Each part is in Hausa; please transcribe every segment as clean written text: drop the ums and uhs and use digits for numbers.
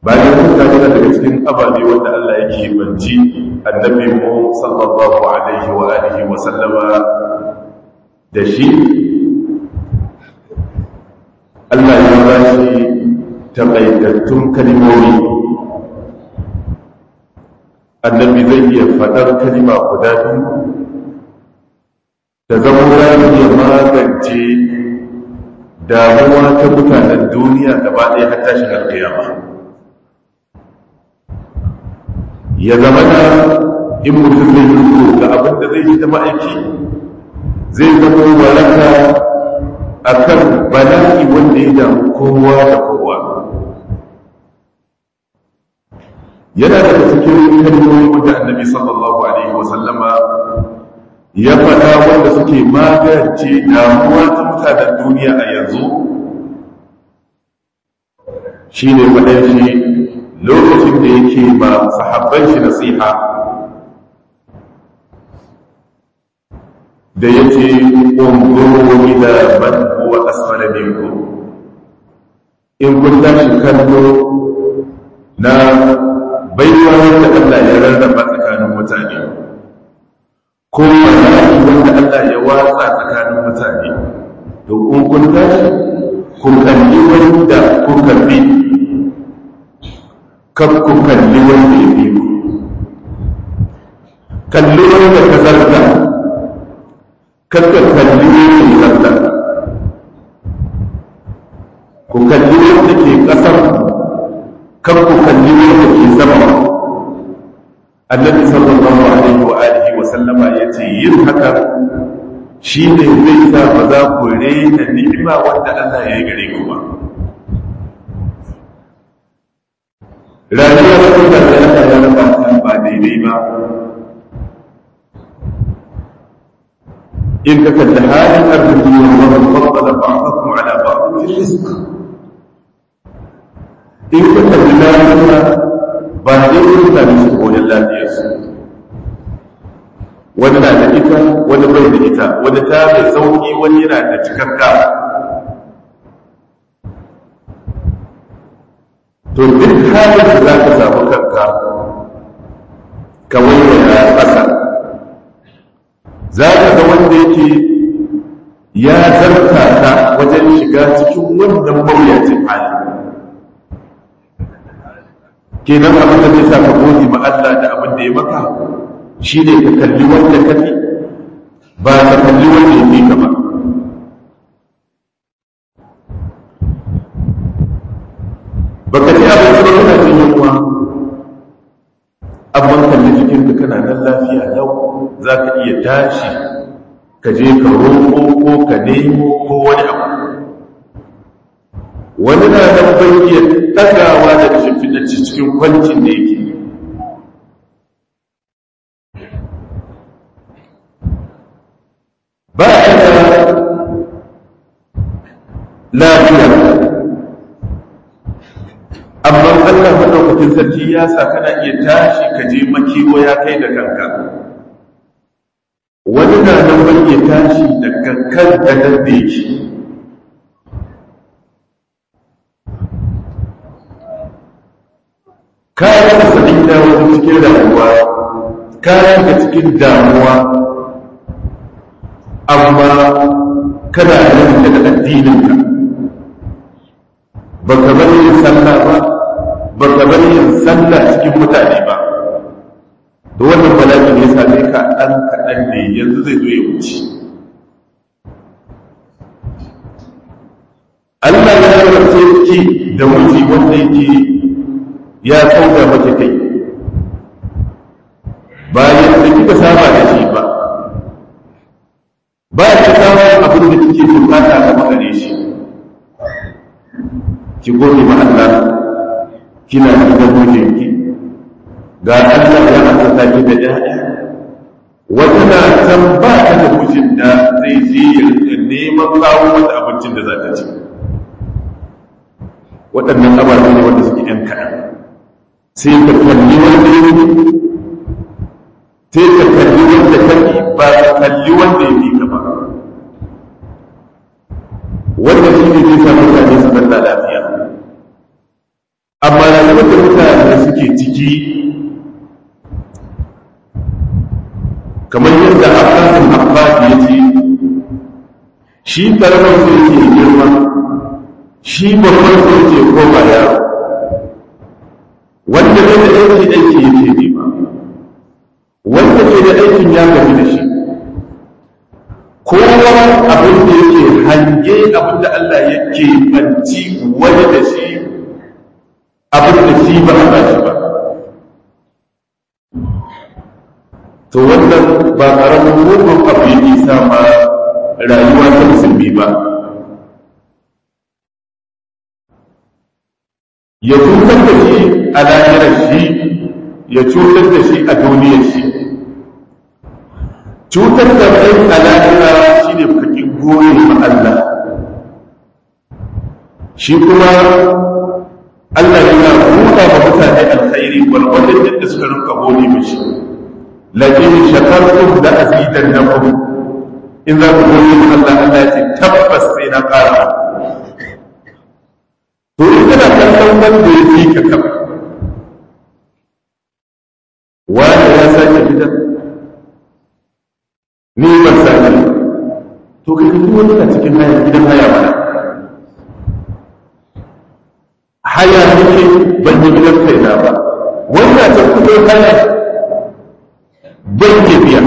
bayan mutane daga cikin ababe wanda Allah yake banci annabi mu sallallahu alaihi wa alihi wa sallama da shi, Allah ya ba shi taƙaitattun kalmomi. Annabi zai iya faɗar kalima guda biyu da zama za iya magance damuwa ta mutanen duniya gaba ɗaya har tashin alƙiyama. Ya zama da in mutum zai yi ga abin da zai yi ta ma'aiki zai zama waraka a kan bala'i wanda ya damu kowa da kowa. Yana daga cikin kalmomi wanda annabi sallallahu alaihi wasallama ya faɗa wanda suke magance damuwa ta mutanen duniya a yanzu, shi ne faɗin shi lokacin da yake ba sahabban shi nasiha da yake unzuru ila man huwa asfala minkum, in kun tashi kallo na baiwa wanda Allah ya rarraba tsakanin mutane ko wani wanda Allah ya watsa tsakanin mutane, to in kun tashi ku kalli wanda ku kalli, kan ku kalli wanda ya fi ku, kalli wanda ka zarta, kan ka kalli wanda ya zarta, ku kalli wanda ke ƙasar, kan ku kalli wanda ke sama. Annabi sallallahu alaihi wa alihi wa sallama yace yin haka shine zai sa ba za ku rena ni'ima wanda Allah ya yi gare ku ba. Rayuwa ta da Allah ya raba ta ba daidai ba. In ka kalli halin arziki wa faddala ba'dakum ala ba'd fi rizq, in ka kalli lafiya ba dai mutane su koyi lafiyarsu, wani na da ita wani bai da ita, wani ta mai sauki wani yana da cikakka. To duk halin da za ka samu kanka ka waiwaya ƙasa, za ka ga wanda yake ya zarta ka wajen shiga cikin wannan mawuyacin hali. Kenan abin da zai sa ka gode ma Allah da abin da ya maka shi ne ka kalli wanda ka fi, ba ka kalli wanda ya fi ka ba. Ba ka ci abin da kana jin yunwa, amma kalli jikinka kana nan lafiya lau, za ka iya tashi ka je ka roƙo ko ka nemo ko wani abu. Wani na nan bai iya ɗagawa daga shimfiɗar cikin kwancin da yake. Ba a da lafiya, amma Allah maɗaukakin sarki ya sa kana iya tashi ka je makiwaya kai da kanka. Wani na nan bai iya tashi daga kan gadon da yake. Kayan da sanin da wasu cikin damuwa, kayan da cikin damuwa, amma kana yin daga addininka, ba ka bari yin sallah ba, ba ka bari yin sallah cikin mutane ba. Da wannan bala'in ya same ka ɗan kaɗan ne, yanzu zai zo ya wuce. Allah ya rarrace ki da miji wanda yake ya kauda maki kai, bayan da kika saba da shi ba, ba ki samu abin da kike bukata ga magare shi. Ki gode ma Allah, kina da mijinki, ga Allah ya azurta ki da ƴaƴa. Wata na can ba ta da mijin da zai je ya neman kawo mata abincin da za ta ci. Waɗannan ababe ne wanda suke ƴan kaɗan. Sai ka kalli wanda ya yi, sai ka kalli wanda ka yi, ba ka kalli wanda ya fi ka ba. Wanda shi ne zai sa mutane su zanna lafiya. amma rayuwar da mutane suke ciki kamar yadda Abbasin Abbas ya ce shi karamar sai ke girma shi babban sai ke koma yaro wanda bai da aiki yake nema wanda ke da aikin ya gaji da shi kowa abin da yake hange abin da Allah yake banci wani da shi abin da shi ba a bashi ba to wannan ba ƙaramin mugun abu yake sama rayuwa ta musulmi ba ya cutar da shi a lahirar shi ya cutar da shi a duniyar shi cutar da kai a lahira shi ne kakin goyi ma Allah shi kuma Allah yana buɗa wa mutane alkhairi gwargwadon da suka rinka gode mishi lakin shakartum da azidannakum in za ku gode ma Allah Allah ya ce tabbas sai na ƙara to in kana kallon wanda ya fi ka kama wanda ya sake gidan ni ban sake to kai duk wani na cikin haya gidan haya mana haya nake ban yi gidan kaina ba wannan ta kudin haya ban ke biya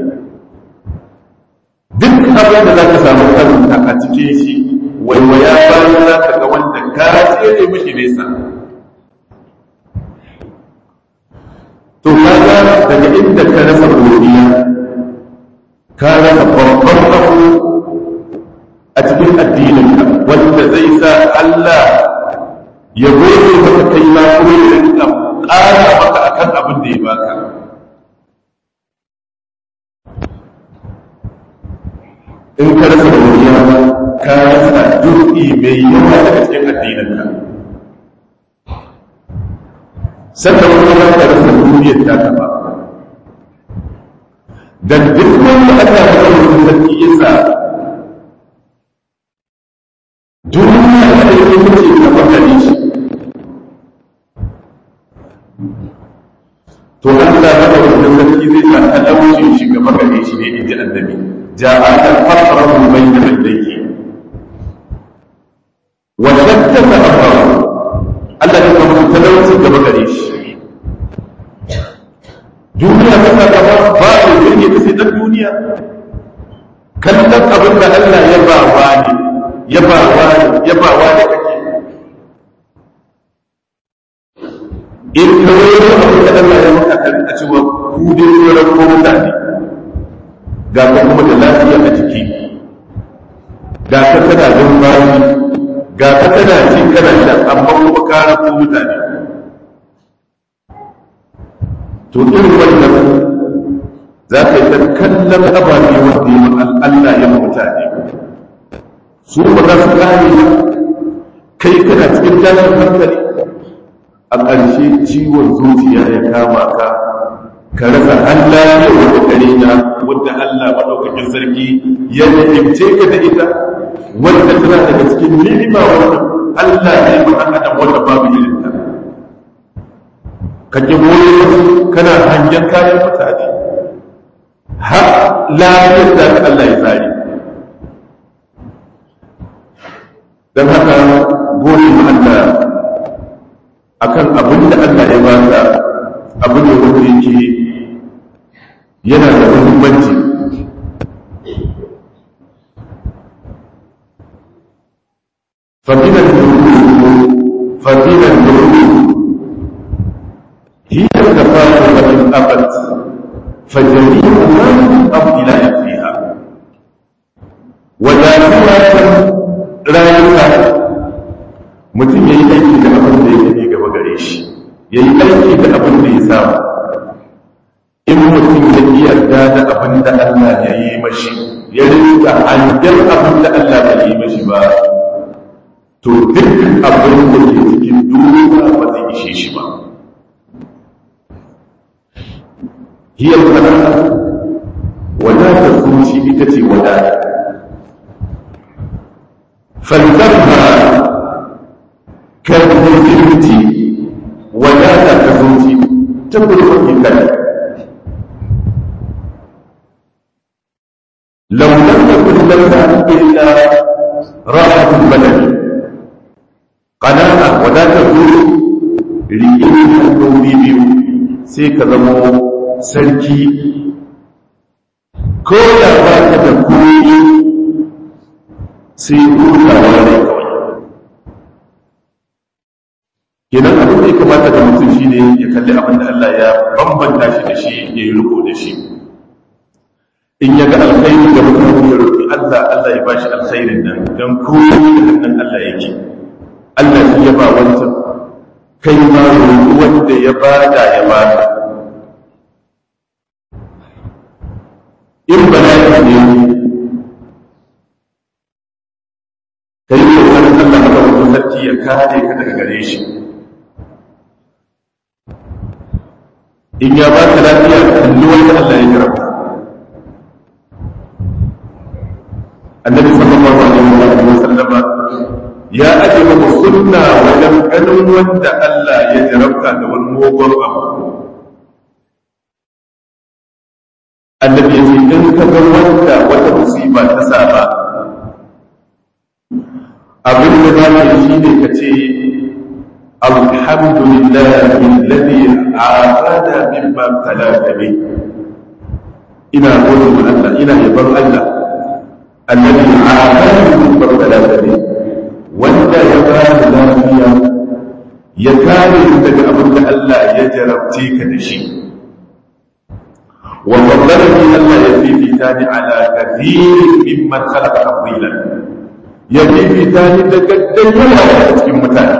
duk abin da za ka samu kanka a cikin shi waiwaya bayan za ka ga wanda ka tsere mishi nesa to kaga daga inda ka rasa godiya ka rasa babban abu a cikin addininka wanda zai sa Allah ya gode maka kai ma kuma ya rinka ƙara maka akan abin da ya baka in ka rasa godiya ka rasa duki mai yawa daga cikin addininka sannan kuma ka rasa duniyar ta ba dan duk wanda aka maka wani sarki yasa duniya da yake mace ka bakare shi to Allah ya ba wani sarki zai sa talaucin shi ga bakare shi ne inji annabi ja'ala al-faqru bayna yadayhi wa shattata amrahu Allah ya ba wani talaucin ga bakare shi duniya ta saka ba da yake da sai dan duniya kallon abin da Allah ya ba wani ya ba wani kake in kawai abin da Allah ya maka kan a cewa ku dai sauran ko mutane ga ka kuma da lafiya a jiki ga ka kana jin bayi ga ka kana ci kana sha amma kuma ka rako mutane to irin wannan za ka yi ta kallon ababe wanda ya Allah ya mutane su ba za su kare ba kai kana cikin tashin hankali a ƙarshe ciwon zuciya ya kama ka ka rasa Allah ya wata kare na wadda Allah maɗaukakin sarki ya nimce ka da ita wadda tana daga cikin ni'ima wanda Allah ya yi ɗan adam wanda babu irinta ka ƙi kana hangen kayan mutane har lafiyar da Allah ya tsari don haka gode ma Allah akan abin da Allah ya baka abin da wanda yake yana da muhimmanci fadilan هي الكفاءة من أبد فجميع ما ينقض إلى فيها وذاتها رايتها mutum ya yi aiki da abin da ya gani gaba gare shi ya yi aiki da abin da ya samu in mutum ya yi yarda da abin da Allah ya yi mashi ya rinka hangen abin da Allah ya yi mashi ba to duk abin da ke cikin duniya ba zai ishe shi ba hiyar fara wadatar zuci ita ce wadata falzarha كالمجرد wadata ta zuci ta kurkuki kai launar da kullanta illa rahatul badani ƙana'a wadatar zuci riƙe hanyoyi biyu sai ka zama sarki ko da ba ka da koyi sai hutawa ne kawai. Kenan abin da ya kamata da mutum shi ne ya kalli abin da Allah ya bambanta shi da shi ya yi riko da shi. In ya ga alkhairi da mutum ya roƙi Allah, Allah ya ba shi alkhairin nan don koyi da hannun Allah yake. Allah shi ya ba wancan kai ma roƙi wanda ya bada ya bada. In bala'i ne ka yi kokarin Allah maka wata sarki ya kare ka daga gare shi. In ya ba ka lafiya kalli wanda Allah ya jarabta. Annabi sallallahu alaihi wa sallama ya aje maka sunna wajen ganin wanda Allah ya jarabta da wani mugun abu. Annabi ya ce in ka ga wanda wata musiba ta saba abin da za ka yi shi ne ka ce alhamdulillahi alladhi afada mimma talaka bi. Ina gode wa Allah, ina yaban Allah alladhi afada mimma talaka bi, wanda ya ba da lafiya ya kare daga abin da Allah ya jarabce ka da shi. Wa fadlani Allah ya fifita ni ala kathirin mimman khalaqa tafdila, ya fifita ni daga dukkan cikin mutane.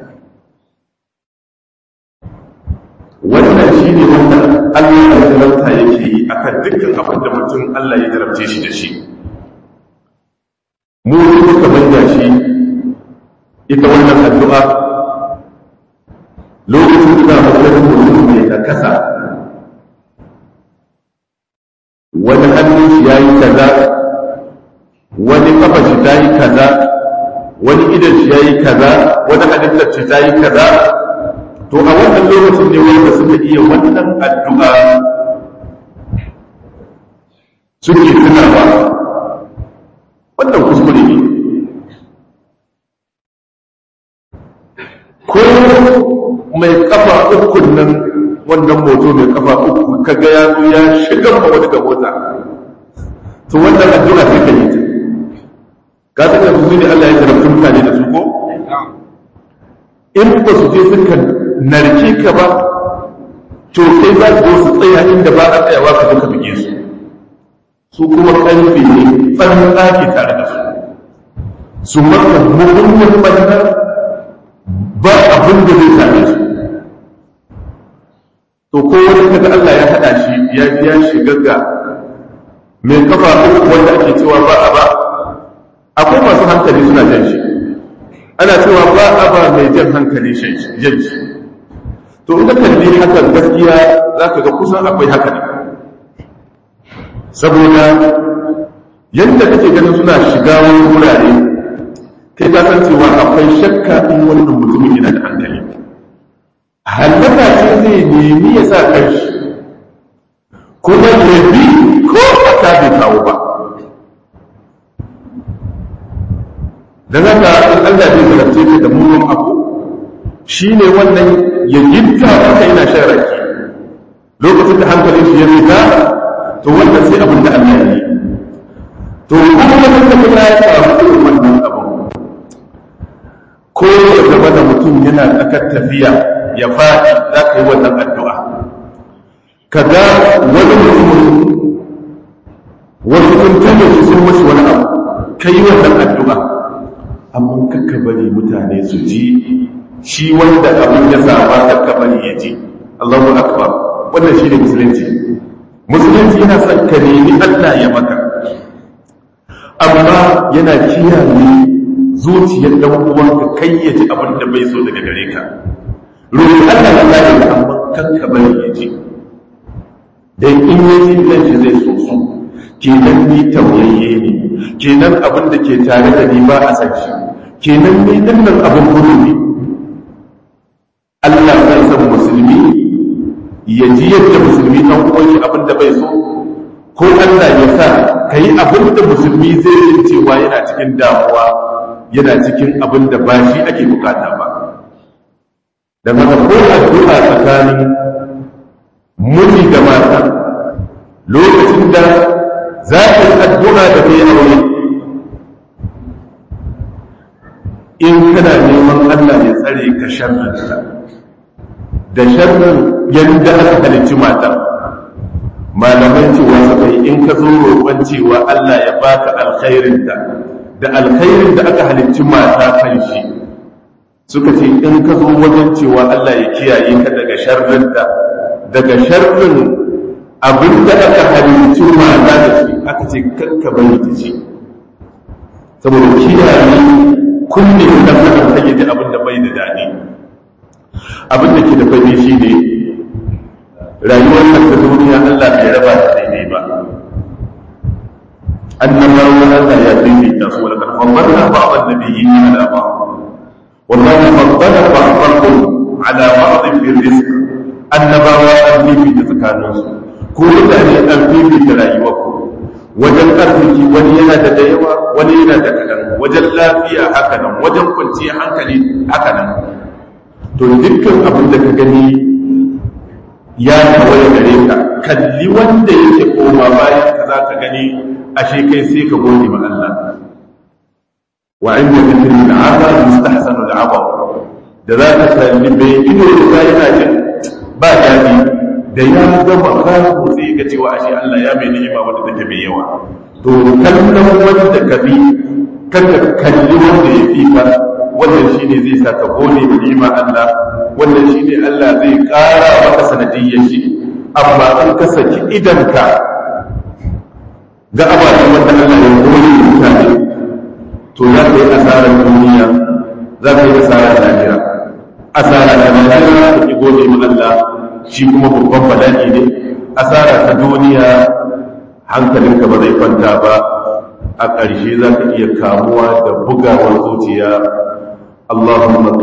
Wannan shi ne wanda Allah ya jarabta yake yi akan dukkan abin da mutum Allah ya jarabce shi da shi. Mu muka manja shi ita wannan addu'a lokacin da mutum mai nakasa, wani hannun shi ya yi kaza, wani kafa shi ta yi kaza, wani idan shi ya yi kaza, wani halittar shi ta yi kaza. To a wannan lokacin ne wanda suka iya wannan addu'a suke tunawa wannan kuskure ne. Ko mai kafa uku nan, wannan moto mai kafa uku kaga ya zo ya shiga ma wani ga mota, to wannan addu'a sai ka yi ta. Ka san da su ne Allah ya jarabta mutane da su ko? In ba su je suka narke ka ba, to kai za su zo su tsaya inda ba a tsayawa ka duka buge su. Su kuma ƙarfi ne tsarin ɗaki tare da su. Su maka mugunyar ɓannar ba abin da zai same su. To ko wani kaga Allah ya haɗa shi ya shiga ga mai kafa uku wanda ake cewa ba a ba, akwai masu hankali suna jan shi. Ana cewa ba a ba mai jan hankali jan shi. To in ka kalli hakan gaskiya za ka ga kusan akwai haka ne. Saboda yadda kake ganin suna shiga wani wurare, kai ka san cewa akwai shakka in wannan mutumin yana da hankali. Hallaka ce zai nemi ya sa kanshi, kuma ya bi ko ta bai kawo ba. Da zaka in Allah zai zarafce ka da mugun abu, shi ne wannan ya gidda maka yana shan rake. Lokacin da hankalin shi ya rika, to wannan sai abin da Allah ya yi. To kuma wanda kuma ya samu irin wannan abin, ko ya zama da mutum yana tsakar tafiya ya faɗi, za ka yi wannan addu'a. Ka ga wani mutum wasu sun tanya shi sun mashi wani abu, ka yi wannan addu'a. Amma kakka bari mutane su ji, shi wanda abin ya sama kakka bari ya ji. Allahu akbar, wannan shi ne musulunci. Musulunci yana son ka nemi Allah ya maka, amma yana kiyaye zuciyar ɗan uwanka kai ya ji abin da bai so daga gare ka. Roƙi Allah ya kare ka, amma kakka bari ya ji. Dan in ya ji nan shi zai so su. Kenan ni tauyayye ne, kenan abin da ke tare da ni ba a san shi, kenan ni dinnan abin gudu ne. Allah zai ya ji yadda musulmi ɗan uwan shi abin da bai so, ko Allah ya sa ka yi abin da musulmi zai yi cewa yana cikin damuwa, yana cikin abin da ba shi ake bukata ba. Da haka ko addu'a tsakanin miji da mata lokacin da za ka yi addu'a da kai aure, in kana neman Allah ya tsare ka sharrinta da sharrin yadda aka halicci mata, malamai cewa suka yi in ka zo roƙon cewa Allah ya baka alkhairinta da alkhairin da aka halicci mata kan shi, suka ce in ka zo wajen cewa Allah ya kiyaye ka daga sharrinta, daga sharrin abin da aka halicci mata da shi, aka ce karka bari ta ce, saboda kiyaye kunne da kan take da abin da bai da daɗi. Abin da ke da fadi shi ne rayuwar ta duniya Allah bai raba ta daidai ba. Annabawa Allah ya daidaita su, wala kan faddalna ba'd an-nabiyyin ala ba'd, wallahu faddala ba'dakum ala ba'd fi rizq. Annabawa an fifita tsakaninsu, ko mutane an fifita rayuwarku wajen arziki, wani yana da yawa, wani yana da kaɗan, wajen lafiya haka nan, wajen kwanciyar hankali haka nan. To dukkan abin da ka gani ya tawaye gare ka, kalli wanda yake koma bayan ka za ka gani ashe kai sai ka gode ma Allah. Wa inda dhikri al-'aba mustahsanu al-'aba, da za ka kalli bai ido da yana jin ba daɗi, da ya gama kawo sai ga cewa ashe Allah ya bai ni'ima wanda take mai yawa. To kallon wanda ka bi, kanka kalli wanda ya fi ka, wannan shi ne zai sa ka gode da ni'ima Allah, wannan shi ne Allah zai ƙara maka sanadiyyar shi. Amma an ka saki idanka ga ababen wanda Allah ya gode da mutane, to za ka yi asarar duniya, za ka yi asarar lahira. Asara ta lahira ka ki gode ma Allah, shi kuma babban bala'i ne. Asara ta duniya hankalinka ba zai kwanta ba, a ƙarshe za ka iya kamuwa da bugawar zuciya. Allahumma